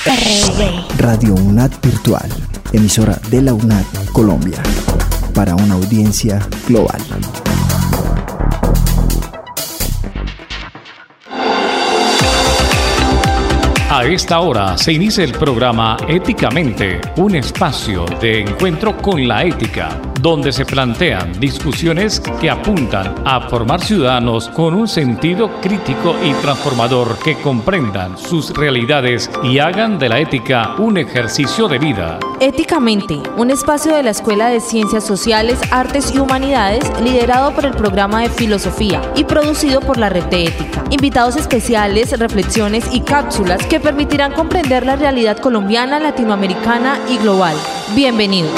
Radio UNAD Virtual, emisora de la UNAD Colombia, para una audiencia global. A esta hora se inicia el programa Éticamente, un espacio de encuentro con la ética, donde se plantean discusiones que apuntan a formar ciudadanos con un sentido crítico y transformador que comprendan sus realidades y hagan de la ética un ejercicio de vida. Éticamente, un espacio de la Escuela de Ciencias Sociales, Artes y Humanidades, liderado por el programa de Filosofía y producido por la Red de Ética. Invitados especiales, reflexiones y cápsulas que permitirán comprender la realidad colombiana, latinoamericana y global. Bienvenidos.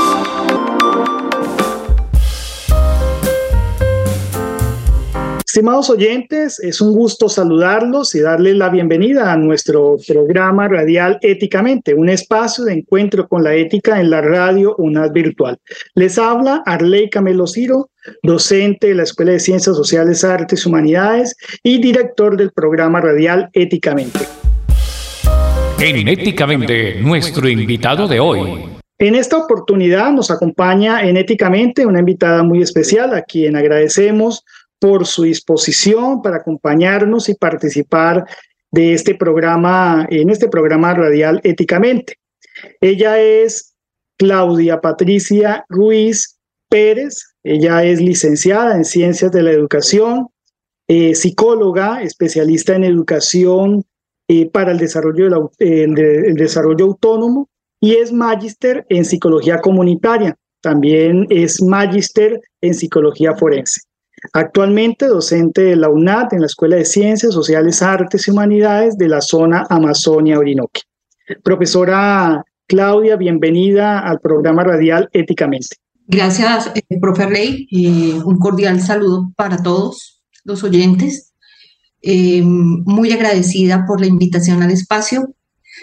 Estimados oyentes, es un gusto saludarlos y darles la bienvenida a nuestro programa radial Éticamente, un espacio de encuentro con la ética en la radio UNAD Virtual. Les habla Arley Camelo Ciro, docente de la Escuela de Ciencias Sociales, Artes y Humanidades y director del programa radial Éticamente. En Éticamente, nuestro invitado de hoy. En esta oportunidad nos acompaña en Éticamente una invitada muy especial, a quien agradecemos por su disposición para acompañarnos y participar de este programa, en este programa radial Éticamente. Ella es Claudia Patricia Ruiz Pérez. Ella es licenciada en Ciencias de la Educación, psicóloga, especialista en educación para el desarrollo, el desarrollo autónomo, y es magíster en psicología comunitaria. También es magíster en psicología forense. Actualmente docente de la UNAD en la Escuela de Ciencias Sociales, Artes y Humanidades de la zona Amazonia-Orinoquia. Profesora Claudia, bienvenida al programa radial Éticamente. Gracias, profe Arley. Un cordial saludo para todos los oyentes. Muy agradecida por la invitación al espacio.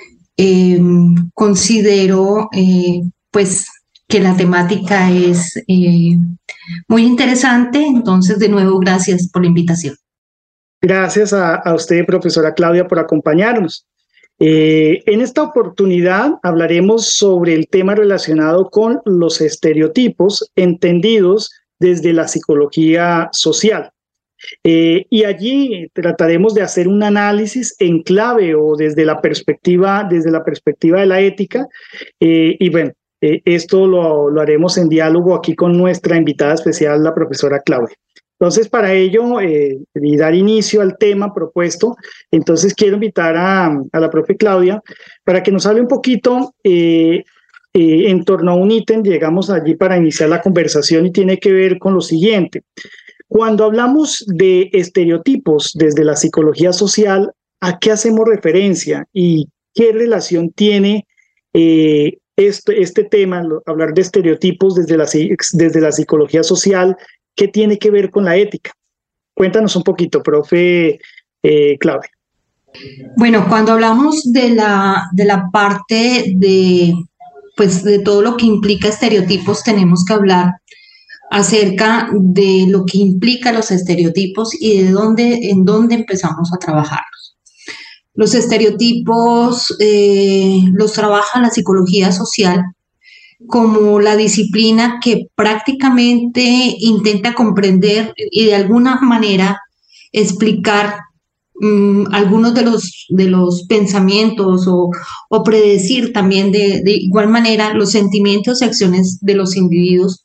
Considero pues que la temática es muy interesante, entonces de nuevo gracias por la invitación. Gracias a usted, profesora Claudia, por acompañarnos. En esta oportunidad hablaremos sobre el tema relacionado con los estereotipos entendidos desde la psicología social. Y allí trataremos de hacer un análisis en clave o desde la perspectiva de la ética. Y bueno, esto lo haremos en diálogo aquí con nuestra invitada especial, la profesora Claudia. Entonces, para ello, y dar inicio al tema propuesto, entonces quiero invitar a la profe Claudia para que nos hable un poquito en torno a un ítem. Llegamos allí para iniciar la conversación y tiene que ver con lo siguiente. Cuando hablamos de estereotipos desde la psicología social, ¿a qué hacemos referencia y qué relación tiene este tema, hablar de estereotipos desde la psicología social? ¿Qué tiene que ver con la ética? Cuéntanos un poquito, profe Claudia. Bueno, cuando hablamos de la parte de todo lo que implica estereotipos, tenemos que hablar acerca de lo que implica los estereotipos y en dónde empezamos a trabajarlos. Los estereotipos los trabaja la psicología social como la disciplina que prácticamente intenta comprender y de alguna manera explicar algunos de los pensamientos o predecir también de igual manera los sentimientos y acciones de los individuos.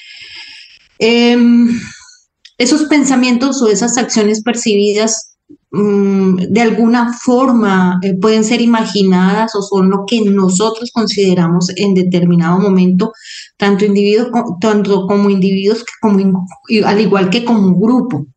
Esos pensamientos o esas acciones percibidas de alguna forma pueden ser imaginadas o son lo que nosotros consideramos en determinado momento, tanto como individuos al igual que como un grupo.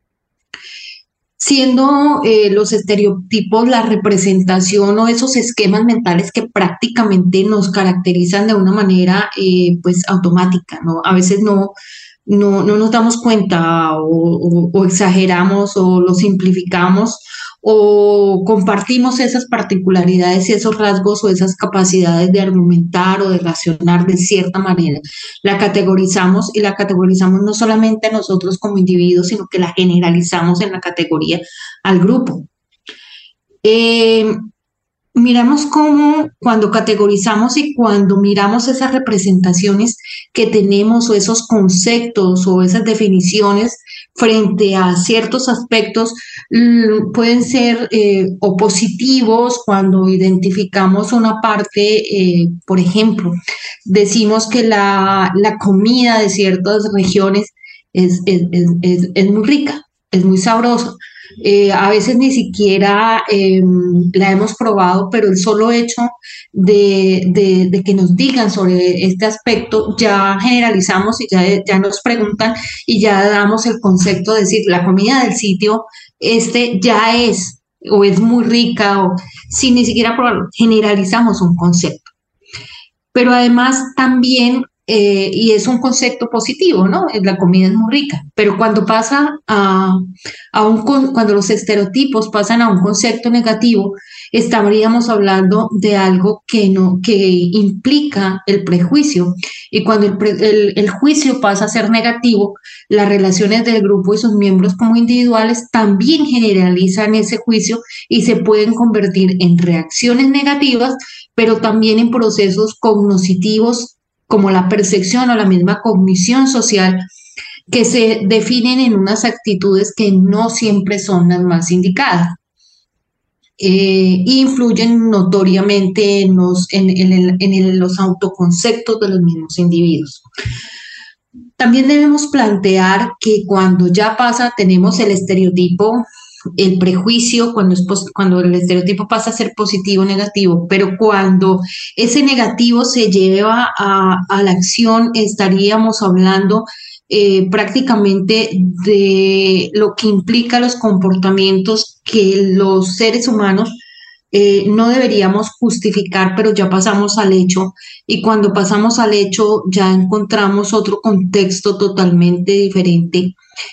Siendo los estereotipos la representación o esos esquemas mentales que prácticamente nos caracterizan de una manera automática, ¿no? A veces no nos damos cuenta o exageramos o lo simplificamos o compartimos esas particularidades y esos rasgos o esas capacidades de argumentar o de razonar de cierta manera. La categorizamos y la categorizamos no solamente a nosotros como individuos, sino que la generalizamos en la categoría al grupo. miramos cómo cuando categorizamos y cuando miramos esas representaciones que tenemos o esos conceptos o esas definiciones frente a ciertos aspectos pueden ser o positivos cuando identificamos una parte, por ejemplo, decimos que la comida de ciertas regiones es muy rica, es muy sabrosa. A veces ni siquiera la hemos probado, pero el solo hecho de que nos digan sobre este aspecto, ya generalizamos y ya nos preguntan y ya damos el concepto de decir, la comida del sitio ya es o es muy rica, o sin ni siquiera probarlo, generalizamos un concepto. Pero además también y es un concepto positivo, ¿no? La comida es muy rica, pero cuando pasa cuando los estereotipos pasan a un concepto negativo, estaríamos hablando de algo que implica el prejuicio, y cuando el juicio pasa a ser negativo, las relaciones del grupo y sus miembros como individuales también generalizan ese juicio y se pueden convertir en reacciones negativas, pero también en procesos cognitivos como la percepción o la misma cognición social, que se definen en unas actitudes que no siempre son las más indicadas. Influyen notoriamente en los autoconceptos de los mismos individuos. También debemos plantear que cuando ya tenemos el estereotipo, el prejuicio, cuando el estereotipo pasa a ser positivo o negativo, pero cuando ese negativo se lleva a la acción, estaríamos hablando prácticamente de lo que implica los comportamientos que los seres humanos no deberíamos justificar, pero ya pasamos al hecho, y cuando pasamos al hecho ya encontramos otro contexto totalmente diferente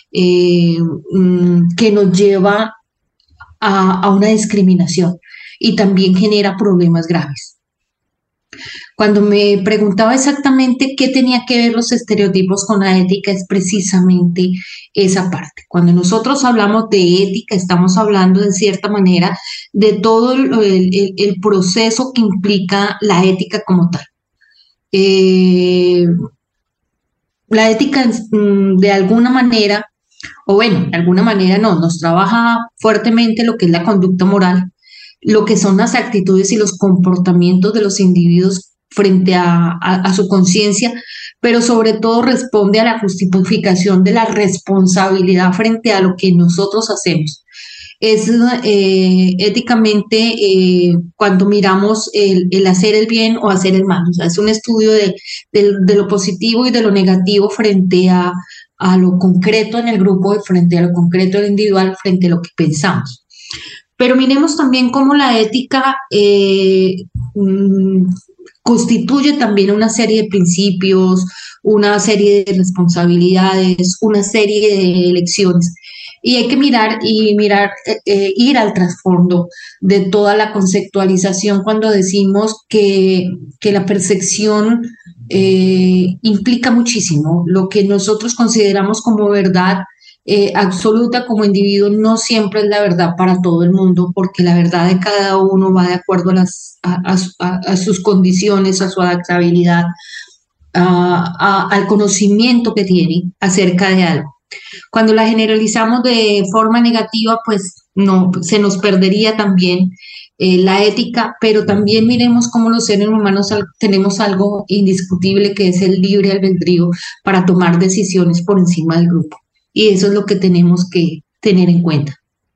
que nos lleva a una discriminación y también genera problemas graves. Cuando me preguntaba exactamente qué tenía que ver los estereotipos con la ética, es precisamente esa parte. Cuando nosotros hablamos de ética, estamos hablando de cierta manera de todo el proceso que implica la ética como tal. La ética de alguna manera, o bueno, de alguna manera no, nos trabaja fuertemente lo que es la conducta moral, lo que son las actitudes y los comportamientos de los individuos frente a su conciencia, pero sobre todo responde a la justificación de la responsabilidad frente a lo que nosotros hacemos. Es éticamente cuando miramos el hacer el bien o hacer el mal, o sea, es un estudio de lo positivo y de lo negativo frente a lo concreto en el grupo, frente a lo concreto en el individual, frente a lo que pensamos. Pero miremos también cómo la ética constituye también una serie de principios, una serie de responsabilidades, una serie de elecciones. Y hay que ir al trasfondo de toda la conceptualización cuando decimos que la percepción implica muchísimo. Lo que nosotros consideramos como verdad absoluta como individuo no siempre es la verdad para todo el mundo, porque la verdad de cada uno va de acuerdo a sus condiciones, a su adaptabilidad, al conocimiento que tiene acerca de algo. Cuando la generalizamos de forma negativa, pues no, se nos perdería también la ética, pero también miremos cómo los seres humanos tenemos algo indiscutible, que es el libre albedrío para tomar decisiones por encima del grupo. Y eso es lo que tenemos que tener en cuenta.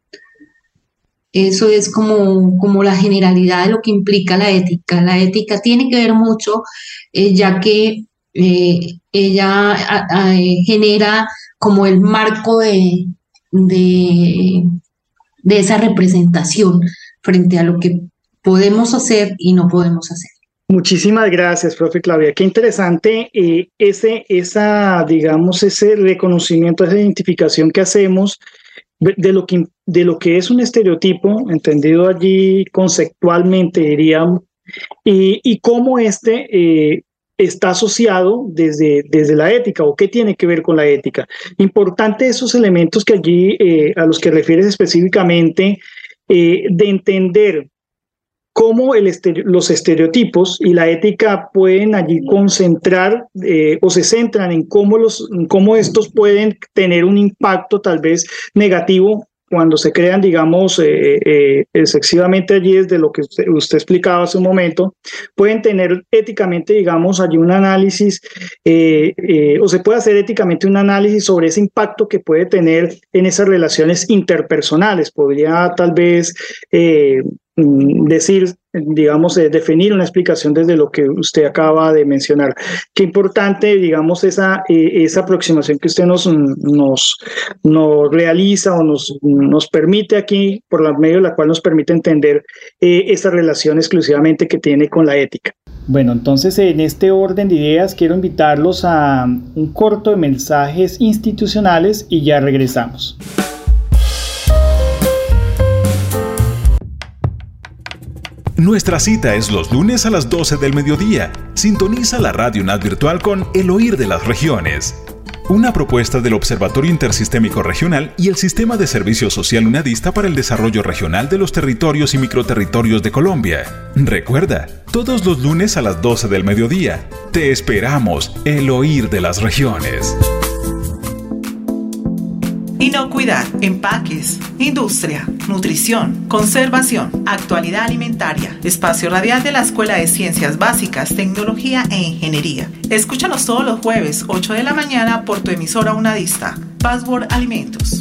Eso es como la generalidad de lo que implica la ética. La ética tiene que ver mucho, ya que ella genera como el marco de esa representación frente a lo que podemos hacer y no podemos hacer. Muchísimas gracias, profe Claudia. Qué interesante ese reconocimiento, esa identificación que hacemos de lo que es un estereotipo, entendido allí conceptualmente, diríamos, y cómo está asociado desde la ética, o qué tiene que ver con la ética. Importante esos elementos que allí, a los que refieres específicamente, de entender cómo los estereotipos y la ética pueden allí concentrar o se centran en cómo estos pueden tener un impacto tal vez negativo cuando se crean, digamos, excesivamente allí desde lo que usted explicaba hace un momento, pueden tener éticamente, digamos, allí un análisis, o se puede hacer éticamente un análisis sobre ese impacto que puede tener en esas relaciones interpersonales. Podría tal vez decir, digamos, definir una explicación desde lo que usted acaba de mencionar. Qué importante, digamos, esa aproximación que usted nos realiza o nos permite aquí, por medio de la cual nos permite entender esa relación exclusivamente que tiene con la ética. Bueno, entonces en este orden de ideas quiero invitarlos a un corto de mensajes institucionales y ya regresamos. Nuestra cita es los lunes a las 12 del mediodía. Sintoniza la Radio UNAD virtual con El Oír de las Regiones, una propuesta del Observatorio Intersistémico Regional y el Sistema de Servicio Social UNADista para el Desarrollo Regional de los Territorios y Microterritorios de Colombia. Recuerda, todos los lunes a las 12 del mediodía. Te esperamos, El Oír de las Regiones. Inocuidad, empaques, industria, nutrición, conservación, actualidad alimentaria. Espacio radial de la Escuela de Ciencias Básicas, Tecnología e Ingeniería. Escúchanos todos los jueves, 8 de la mañana, por tu emisora unadista. Password Alimentos.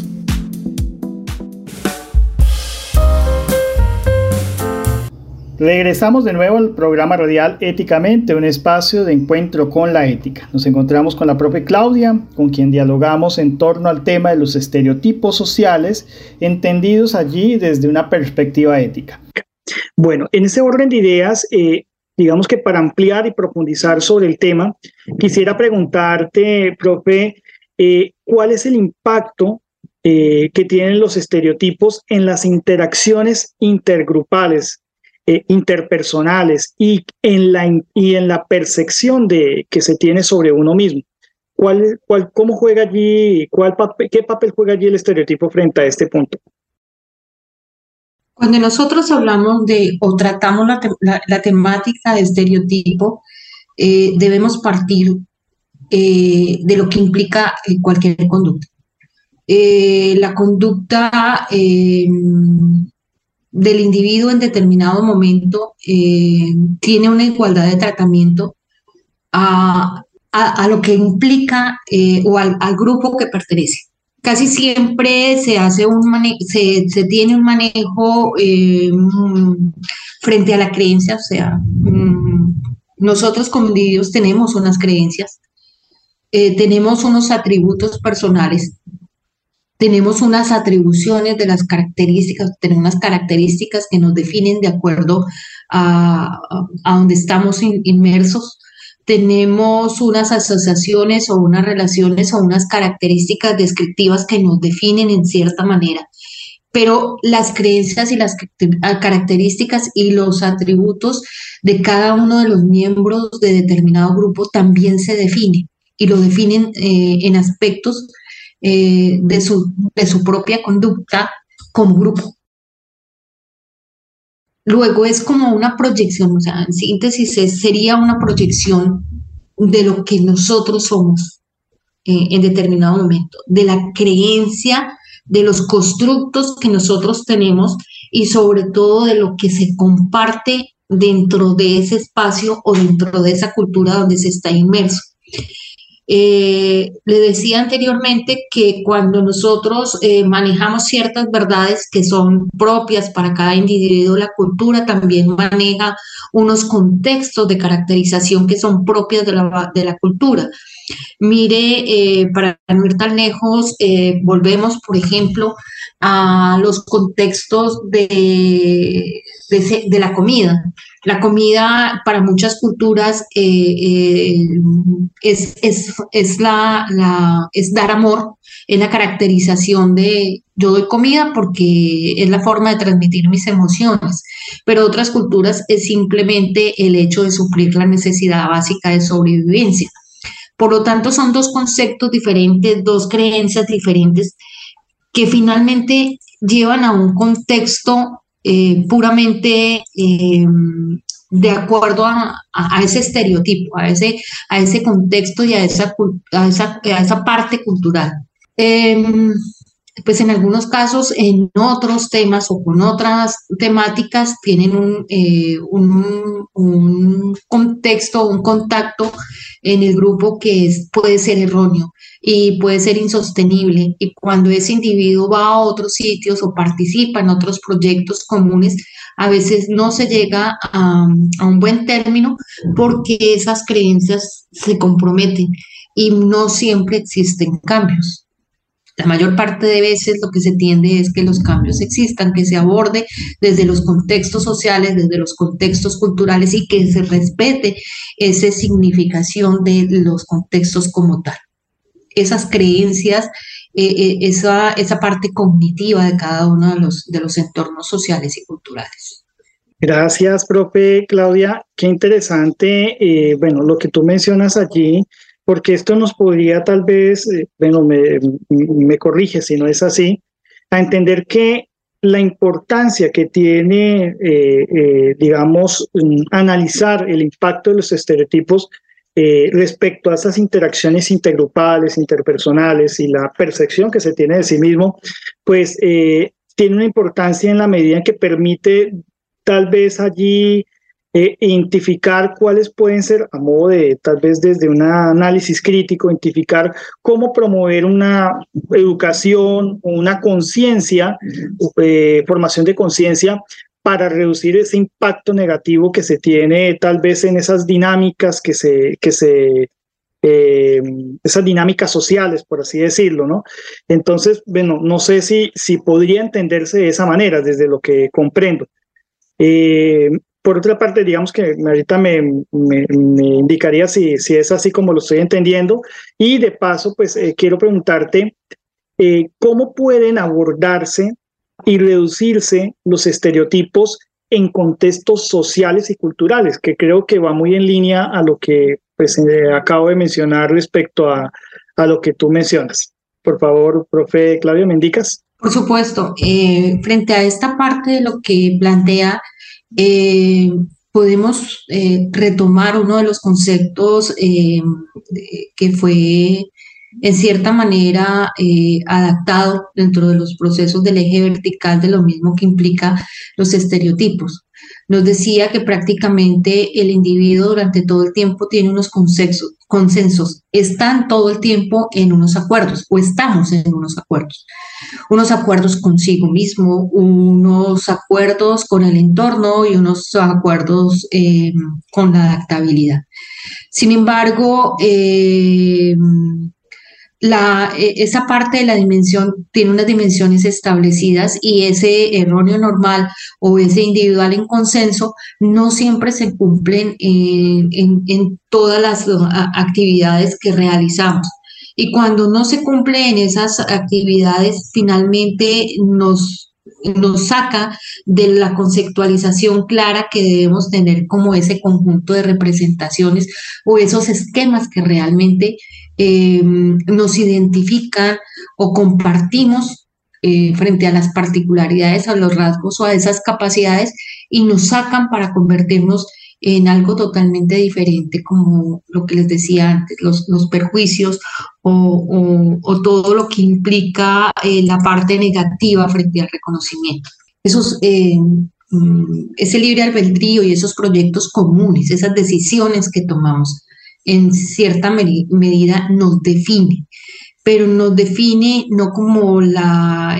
Regresamos de nuevo al programa radial Éticamente, un espacio de encuentro con la ética. Nos encontramos con la profe Claudia, con quien dialogamos en torno al tema de los estereotipos sociales, entendidos allí desde una perspectiva ética. Bueno, en ese orden de ideas, digamos que para ampliar y profundizar sobre el tema, quisiera preguntarte, profe, ¿cuál es el impacto que tienen los estereotipos en las interacciones intergrupales, interpersonales y en la percepción que se tiene sobre uno mismo? ¿Cómo juega allí, qué papel juega allí el estereotipo frente a este punto? Cuando nosotros hablamos o tratamos la temática de estereotipo, debemos partir de lo que implica cualquier conducta. La conducta del individuo en determinado momento tiene una igualdad de tratamiento a lo que implica o al grupo que pertenece. Casi siempre se hace se tiene un manejo frente a la creencia, o sea, nosotros como individuos tenemos unas creencias, tenemos unos atributos personales, tenemos unas atribuciones de las características, tenemos unas características que nos definen de acuerdo a donde estamos inmersos. Tenemos unas asociaciones o unas relaciones o unas características descriptivas que nos definen en cierta manera. Pero las creencias y las características y los atributos de cada uno de los miembros de determinado grupo también se definen y lo definen en aspectos de su propia conducta como grupo. Luego es como una proyección, o sea, en síntesis sería una proyección de lo que nosotros somos en determinado momento, de la creencia, de los constructos que nosotros tenemos y sobre todo de lo que se comparte dentro de ese espacio o dentro de esa cultura donde se está inmerso. Le decía anteriormente que cuando nosotros manejamos ciertas verdades que son propias para cada individuo, la cultura también maneja unos contextos de caracterización que son propias de la cultura. Mire, para no ir tan lejos, volvemos, por ejemplo, a los contextos de la comida. La comida para muchas culturas es dar amor, es la caracterización de yo doy comida porque es la forma de transmitir mis emociones, pero otras culturas es simplemente el hecho de suplir la necesidad básica de sobrevivencia. Por lo tanto, son dos conceptos diferentes, dos creencias diferentes que finalmente llevan a un contexto puramente de acuerdo a ese estereotipo, a ese contexto y a esa parte cultural. Pues en algunos casos, en otros temas o con otras temáticas tienen un contexto, un contacto en el grupo que puede ser erróneo y puede ser insostenible. Y cuando ese individuo va a otros sitios o participa en otros proyectos comunes, a veces no se llega a un buen término porque esas creencias se comprometen y no siempre existen cambios. La mayor parte de veces lo que se tiende es que los cambios existan, que se aborde desde los contextos sociales, desde los contextos culturales y que se respete esa significación de los contextos como tal. Esas creencias, esa parte cognitiva de cada uno de los entornos sociales y culturales. Gracias, profe Claudia. Qué interesante, bueno, lo que tú mencionas allí, porque esto nos podría tal vez, bueno, me corrige si no es así, a entender que la importancia que tiene, digamos, analizar el impacto de los estereotipos respecto a esas interacciones intergrupales, interpersonales y la percepción que se tiene de sí mismo, pues tiene una importancia en la medida en que permite tal vez allí identificar cuáles pueden ser, a modo de, tal vez desde un análisis crítico, identificar cómo promover una educación o una conciencia, formación de conciencia para reducir ese impacto negativo que se tiene tal vez en esas dinámicas esas dinámicas sociales, por así decirlo, ¿no? Entonces, bueno, no sé si podría entenderse de esa manera, desde lo que comprendo. Por otra parte, digamos que ahorita me indicaría si es así como lo estoy entendiendo. Y de paso, pues quiero preguntarte, ¿cómo pueden abordarse y reducirse los estereotipos en contextos sociales y culturales? Que creo que va muy en línea a lo que pues, acabo de mencionar respecto a lo que tú mencionas. Por favor, profe Claudia, ¿me indicas? Por supuesto. Frente a esta parte de lo que plantea, podemos retomar uno de los conceptos que fue en cierta manera adaptado dentro de los procesos del eje vertical de lo mismo que implica los estereotipos. Nos decía que prácticamente el individuo durante todo el tiempo tiene unos consensos, están todo el tiempo en unos acuerdos o estamos en unos acuerdos consigo mismo, unos acuerdos con el entorno y unos acuerdos con la adaptabilidad. Sin embargo, esa parte de la dimensión tiene unas dimensiones establecidas y ese erróneo normal o ese individual en consenso no siempre se cumplen en todas las actividades que realizamos. Y cuando no se cumple en esas actividades, finalmente nos saca de la conceptualización clara que debemos tener como ese conjunto de representaciones o esos esquemas que realmente nos identifican o compartimos frente a las particularidades, a los rasgos o a esas capacidades y nos sacan para convertirnos en algo totalmente diferente, como lo que les decía antes, los perjuicios o todo lo que implica la parte negativa frente al reconocimiento. Ese libre albedrío y esos proyectos comunes, esas decisiones que tomamos, en cierta medida nos define, pero nos define no como la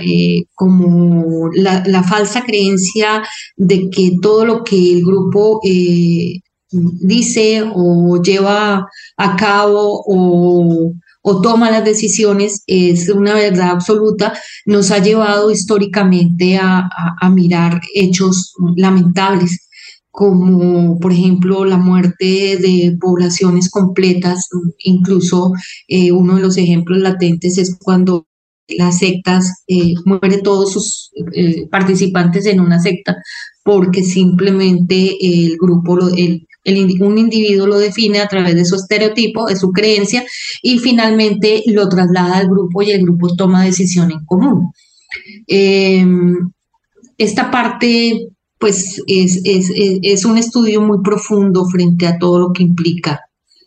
falsa creencia de que todo lo que el grupo dice o lleva a cabo o toma las decisiones es una verdad absoluta. Nos ha llevado históricamente a mirar hechos lamentables, como por ejemplo la muerte de poblaciones completas. Incluso uno de los ejemplos latentes es cuando las sectas mueren todos sus participantes en una secta porque simplemente el grupo, un individuo lo define a través de su estereotipo, de su creencia, y finalmente lo traslada al grupo y el grupo toma decisión en común. esta parte pues es un estudio muy profundo frente a todo lo que implica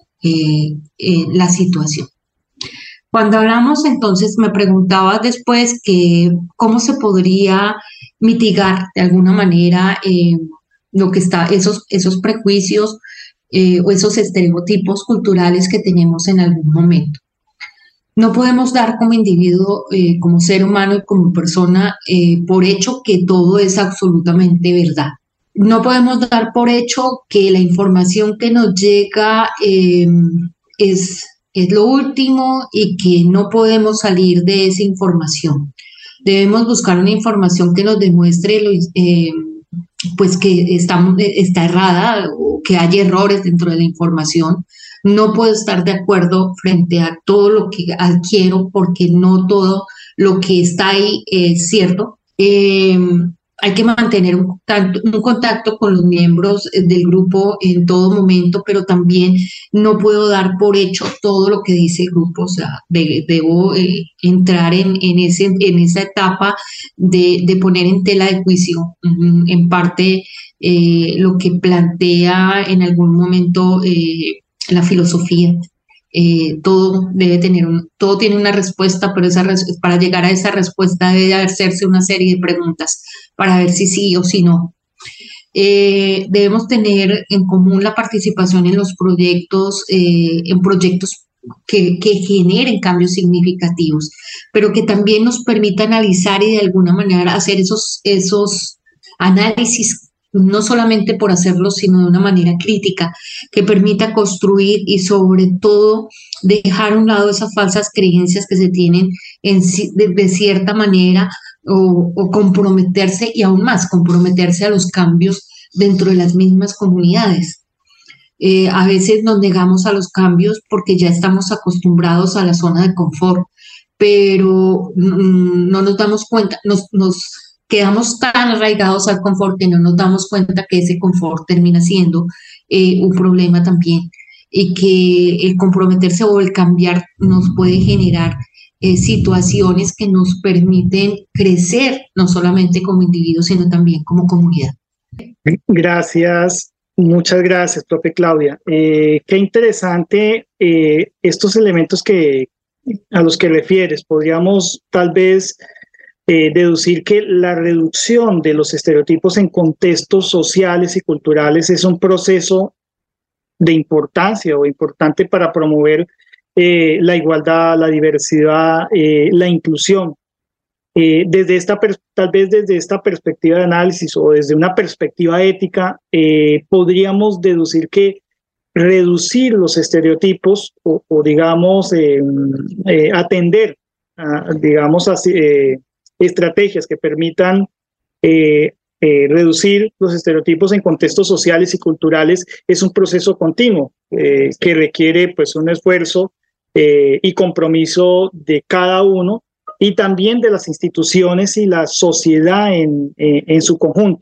la situación. Cuando hablamos entonces, me preguntaba después que cómo se podría mitigar de alguna manera lo que está, esos prejuicios o esos estereotipos culturales que tenemos en algún momento. No podemos dar como individuo, como ser humano y como persona, por hecho que todo es absolutamente verdad. No podemos dar por hecho que la información que nos llega es lo último y que no podemos salir de esa información. Debemos buscar una información que nos demuestre pues que está errada o que hay errores dentro de la información. No puedo estar de acuerdo frente a todo lo que adquiero porque no todo lo que está ahí es cierto. Hay que mantener un contacto con los miembros del grupo en todo momento, pero también no puedo dar por hecho todo lo que dice el grupo. O sea, debo entrar en esa etapa de poner en tela de juicio, en parte, lo que plantea en algún momento la filosofía. Todo tiene una respuesta, pero para llegar a esa respuesta debe hacerse una serie de preguntas para ver si sí o si no. Debemos tener en común la participación en los proyectos, en proyectos que generen cambios significativos, pero que también nos permita analizar y de alguna manera hacer esos análisis, no solamente por hacerlo, sino de una manera crítica, que permita construir y sobre todo dejar a un lado esas falsas creencias que se tienen de cierta manera o comprometerse y aún más comprometerse a los cambios dentro de las mismas comunidades. A veces nos negamos a los cambios porque ya estamos acostumbrados a la zona de confort, pero no nos damos cuenta, nos quedamos tan arraigados al confort que no nos damos cuenta que ese confort termina siendo un problema también y que el comprometerse o el cambiar nos puede generar situaciones que nos permiten crecer no solamente como individuos sino también como comunidad. Gracias, muchas gracias, profe Claudia. Qué interesante estos elementos a los que refieres. Podríamos tal vez deducir que la reducción de los estereotipos en contextos sociales y culturales es un proceso de importancia o importante para promover la igualdad, la diversidad, la inclusión. Tal vez desde esta perspectiva de análisis o desde una perspectiva ética, podríamos deducir que reducir los estereotipos o digamos, atender a, digamos, así, estrategias que permitan reducir los estereotipos en contextos sociales y culturales es un proceso continuo que requiere pues un esfuerzo y compromiso de cada uno y también de las instituciones y la sociedad en su conjunto.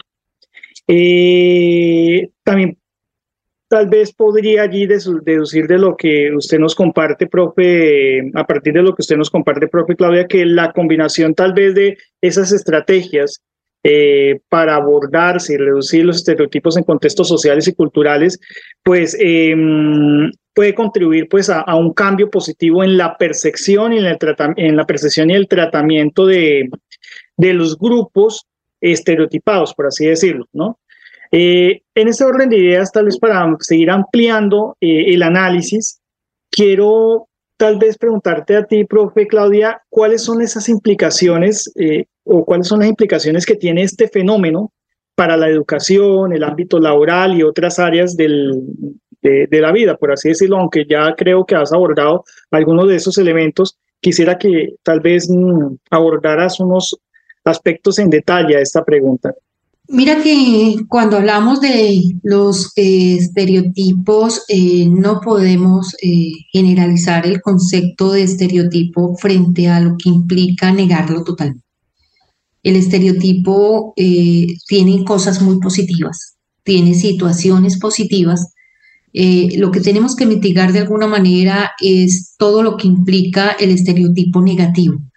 También tal vez podría allí deducir de lo que usted nos comparte, profe, a partir de lo que usted nos comparte, profe Claudia, que la combinación tal vez de esas estrategias para abordarse y reducir los estereotipos en contextos sociales y culturales, pues puede contribuir pues a un cambio positivo en la percepción y en la percepción y el tratamiento de los grupos estereotipados, por así decirlo, ¿no? En este orden de ideas, tal vez para seguir ampliando el análisis, quiero tal vez preguntarte a ti, profe Claudia, ¿cuáles son esas implicaciones o cuáles son las implicaciones que tiene este fenómeno para la educación, el ámbito laboral y otras áreas de la vida, por así decirlo? Aunque ya creo que has abordado algunos de esos elementos, quisiera que tal vez abordaras unos aspectos en detalle a esta pregunta. Mira que cuando hablamos de los estereotipos, no podemos generalizar el concepto de estereotipo frente a lo que implica negarlo totalmente. El estereotipo tiene cosas muy positivas, tiene situaciones positivas. Lo que tenemos que mitigar de alguna manera es todo lo que implica el estereotipo negativo.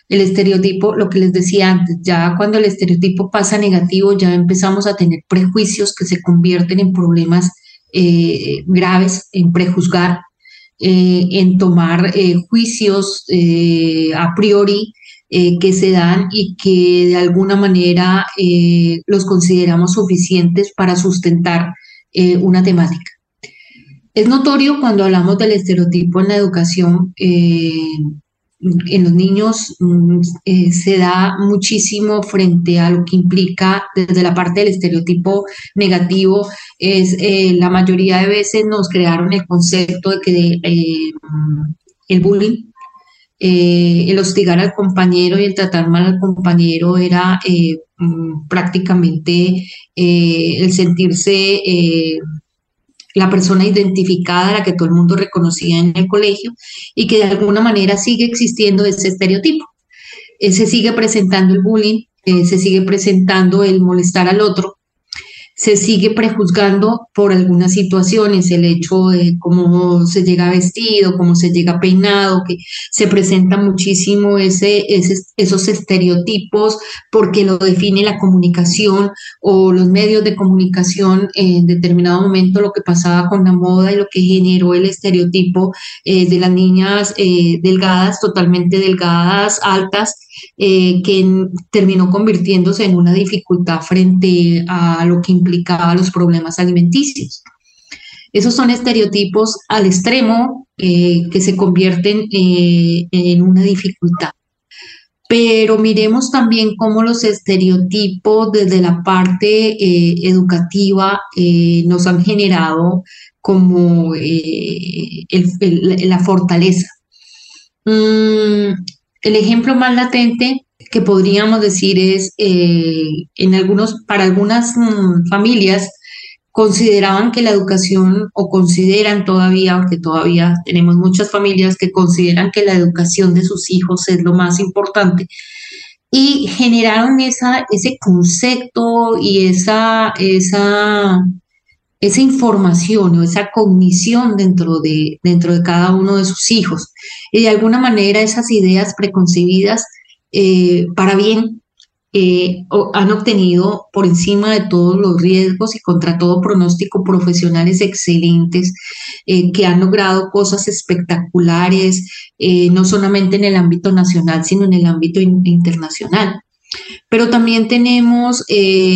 El estereotipo, lo que les decía antes, ya cuando el estereotipo pasa negativo, ya empezamos a tener prejuicios que se convierten en problemas graves, en prejuzgar, en tomar juicios a priori que se dan y que de alguna manera los consideramos suficientes para sustentar una temática. Es notorio cuando hablamos del estereotipo en la educación, en los niños se da muchísimo frente a lo que implica desde la parte del estereotipo negativo. La mayoría de veces nos crearon el concepto de que el bullying, el hostigar al compañero y el tratar mal al compañero era prácticamente el sentirse la persona identificada, la que todo el mundo reconocía en el colegio, y que de alguna manera sigue existiendo ese estereotipo. Se sigue presentando el bullying, se sigue presentando el molestar al otro, se sigue prejuzgando por algunas situaciones, el hecho de cómo se llega vestido, cómo se llega peinado, que se presenta muchísimo esos estereotipos porque lo define la comunicación o los medios de comunicación en determinado momento, lo que pasaba con la moda y lo que generó el estereotipo de las niñas delgadas, totalmente delgadas, altas, que terminó convirtiéndose en una dificultad frente a lo que implicaba los problemas alimenticios. Esos son estereotipos al extremo que se convierten en una dificultad. Pero miremos también cómo los estereotipos desde la parte educativa nos han generado como la fortaleza. El ejemplo más latente que podríamos decir es, para algunas familias consideraban que la educación, o consideran todavía, porque todavía tenemos muchas familias que consideran que la educación de sus hijos es lo más importante, y generaron ese concepto y esa información o esa cognición dentro de cada uno de sus hijos. Y de alguna manera esas ideas preconcebidas para bien han obtenido por encima de todos los riesgos y contra todo pronóstico profesionales excelentes que han logrado cosas espectaculares, no solamente en el ámbito nacional, sino en el ámbito internacional. Pero también tenemos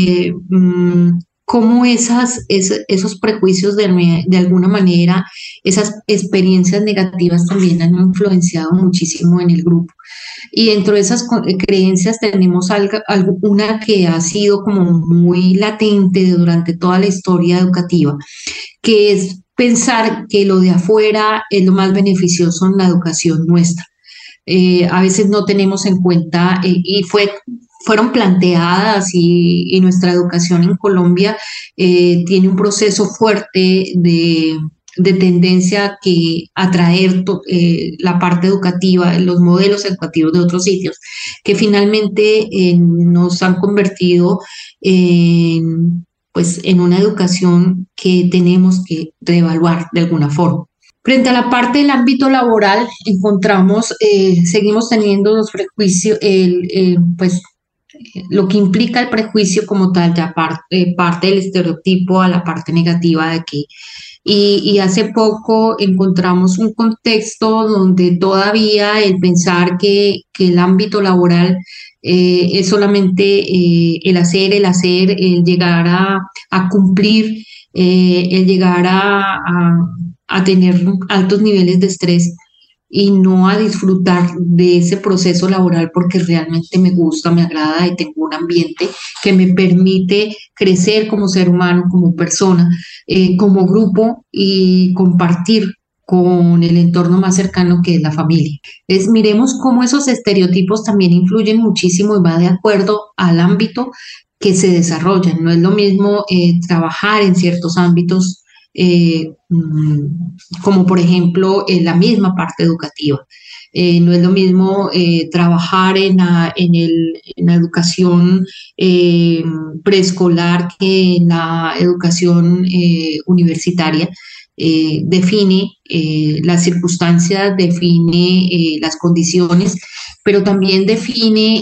cómo esos prejuicios de alguna manera, esas experiencias negativas también han influenciado muchísimo en el grupo. Y dentro de esas creencias tenemos una que ha sido como muy latente durante toda la historia educativa, que es pensar que lo de afuera es lo más beneficioso en la educación nuestra. A veces no tenemos en cuenta, fueron planteadas y nuestra educación en Colombia tiene un proceso fuerte de tendencia que atraer la parte educativa, los modelos educativos de otros sitios, que finalmente nos han convertido en una educación que tenemos que reevaluar de alguna forma. Frente a la parte del ámbito laboral, seguimos teniendo los prejuicios, lo que implica el prejuicio como tal, ya parte del estereotipo a la parte negativa de que, y hace poco encontramos un contexto donde todavía el pensar que el ámbito laboral es solamente el hacer, el llegar a cumplir, el llegar a tener altos niveles de estrés y no a disfrutar de ese proceso laboral porque realmente me gusta, me agrada y tengo un ambiente que me permite crecer como ser humano, como persona, como grupo y compartir con el entorno más cercano que es la familia. Miremos cómo esos estereotipos también influyen muchísimo y va de acuerdo al ámbito que se desarrollan. No es lo mismo trabajar en ciertos ámbitos como por ejemplo la misma parte educativa. No es lo mismo trabajar en la educación preescolar que en la educación universitaria. Define las circunstancias, define las condiciones, pero también define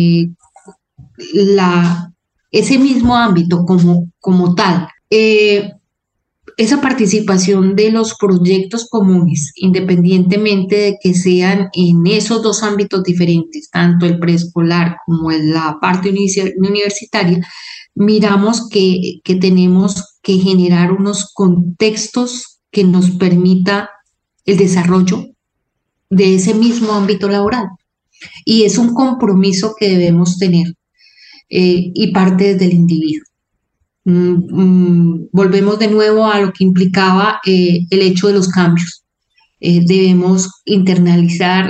ese mismo ámbito como tal. Esa participación de los proyectos comunes, independientemente de que sean en esos dos ámbitos diferentes, tanto el preescolar como en la parte universitaria, miramos que tenemos que generar unos contextos que nos permita el desarrollo de ese mismo ámbito laboral. Y es un compromiso que debemos tener y parte del individuo. Volvemos de nuevo a lo que implicaba el hecho de los cambios. Debemos internalizar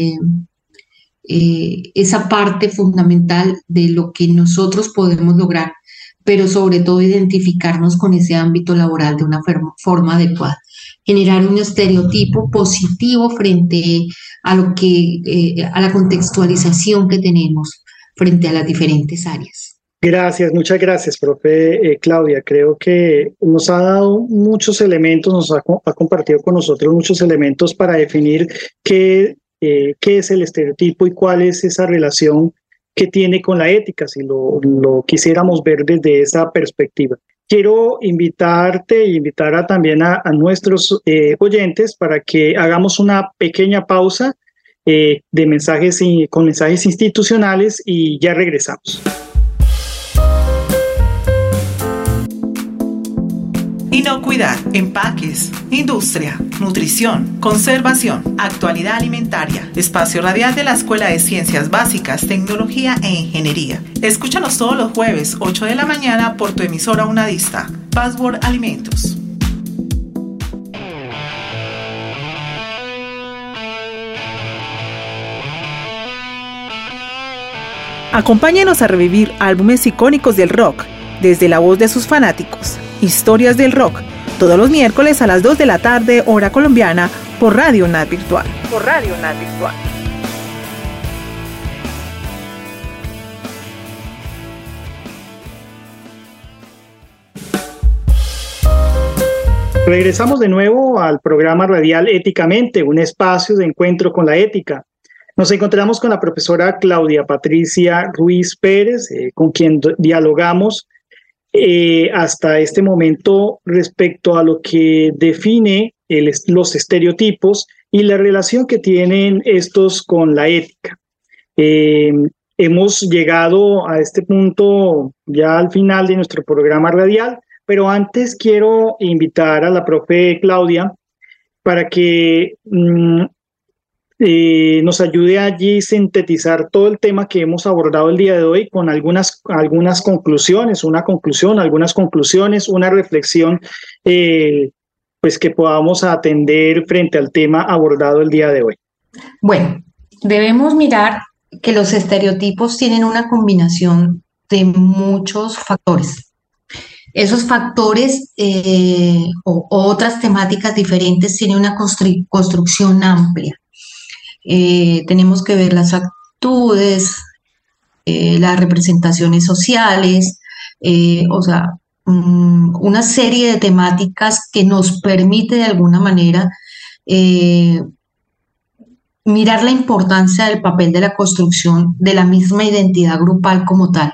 esa parte fundamental de lo que nosotros podemos lograr, pero sobre todo identificarnos con ese ámbito laboral de una forma adecuada. Generar un estereotipo positivo frente a lo que a la contextualización que tenemos frente a las diferentes áreas. Gracias, muchas gracias, profe Claudia. Creo que nos ha dado muchos elementos, nos ha compartido con nosotros muchos elementos para definir qué es el estereotipo y cuál es esa relación que tiene con la ética, si lo quisiéramos ver desde esa perspectiva. Quiero invitarte e invitar también a nuestros oyentes para que hagamos una pequeña pausa de mensajes con mensajes institucionales y ya regresamos. Inocuidad, empaques, industria, nutrición, conservación, actualidad alimentaria, espacio radial de la Escuela de Ciencias Básicas, Tecnología e Ingeniería. Escúchanos todos los jueves, 8 de la mañana, por tu emisora Unadista. Password Alimentos. Acompáñenos a revivir álbumes icónicos del rock, desde la voz de sus fanáticos. Historias del rock, todos los miércoles a las 2 de la tarde, hora colombiana, por Radio UNAD Virtual. Regresamos de nuevo al programa radial Éticamente, un espacio de encuentro con la ética. Nos encontramos con la profesora Claudia Patricia Ruiz Pérez, con quien dialogamos hasta este momento respecto a lo que define los estereotipos y la relación que tienen estos con la ética. Hemos llegado a este punto ya al final de nuestro programa radial, pero antes quiero invitar a la profe Claudia para que nos ayude allí a sintetizar todo el tema que hemos abordado el día de hoy con algunas conclusiones, algunas conclusiones, una reflexión pues que podamos atender frente al tema abordado el día de hoy. Bueno, debemos mirar que los estereotipos tienen una combinación de muchos factores. Esos factores o otras temáticas diferentes tienen una construcción amplia. Tenemos que ver las actitudes, las representaciones sociales, una serie de temáticas que nos permite de alguna manera mirar la importancia del papel de la construcción de la misma identidad grupal como tal.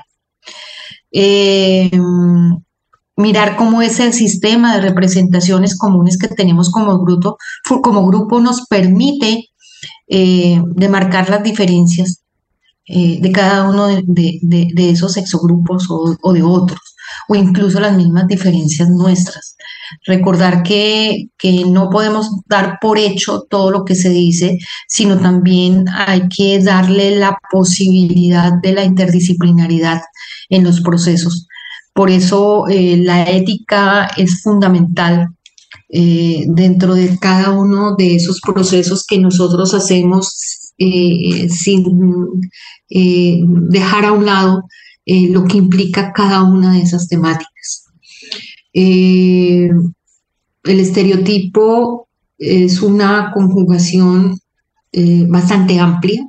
Mirar cómo es el sistema de representaciones comunes que tenemos como grupo nos permite demarcar las diferencias de cada uno de esos exogrupos o de otros, o incluso las mismas diferencias nuestras. Recordar que no podemos dar por hecho todo lo que se dice, sino también hay que darle la posibilidad de la interdisciplinaridad en los procesos. Por eso la ética es fundamental dentro de cada uno de esos procesos que nosotros hacemos sin dejar a un lado lo que implica cada una de esas temáticas. El estereotipo es una conjugación bastante amplia,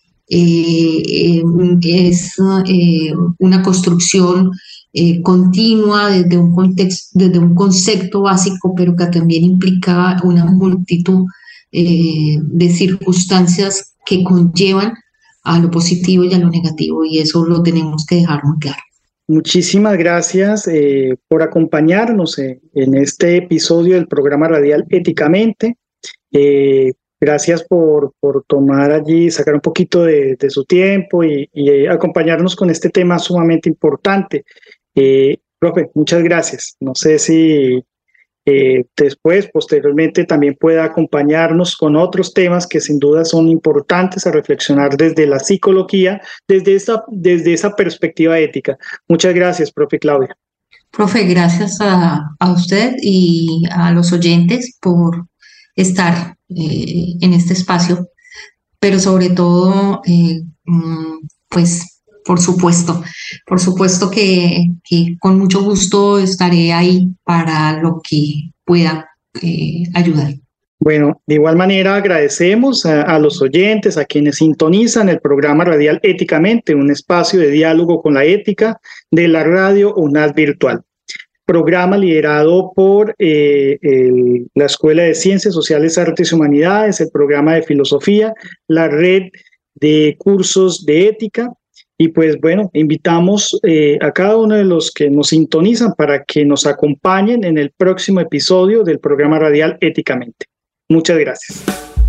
es una construcción continua desde un concepto básico, pero que también implica una multitud de circunstancias que conllevan a lo positivo y a lo negativo, y eso lo tenemos que dejar muy claro. Muchísimas gracias por acompañarnos en este episodio del programa radial Éticamente. Gracias por tomar allí, sacar un poquito de su tiempo y acompañarnos con este tema sumamente importante. Profe, muchas gracias. No sé si posteriormente también pueda acompañarnos con otros temas que sin duda son importantes a reflexionar desde la psicología, desde esa perspectiva ética. Muchas gracias, profe Claudia. Profe, gracias a usted y a los oyentes por estar en este espacio, pero sobre todo, pues por supuesto que con mucho gusto estaré ahí para lo que pueda ayudar. Bueno, de igual manera agradecemos a los oyentes, a quienes sintonizan el programa radial Éticamente, un espacio de diálogo con la ética de la radio UNAD Virtual. Programa liderado por la Escuela de Ciencias Sociales, Artes y Humanidades, el programa de Filosofía, la red de cursos de ética. Y pues bueno, invitamos a cada uno de los que nos sintonizan para que nos acompañen en el próximo episodio del programa radial Éticamente. Muchas gracias.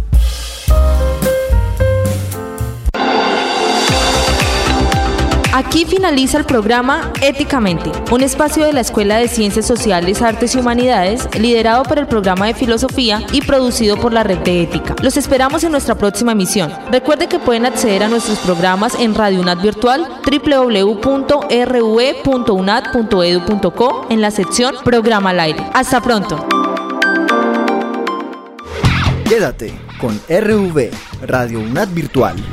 Aquí finaliza el programa Éticamente, un espacio de la Escuela de Ciencias Sociales, Artes y Humanidades, liderado por el programa de Filosofía y producido por la Red de Ética. Los esperamos en nuestra próxima emisión. Recuerde que pueden acceder a nuestros programas en Radio UNAD Virtual, www.rue.unad.edu.co, en la sección Programa al Aire. Hasta pronto. Quédate con RV, Radio UNAD Virtual.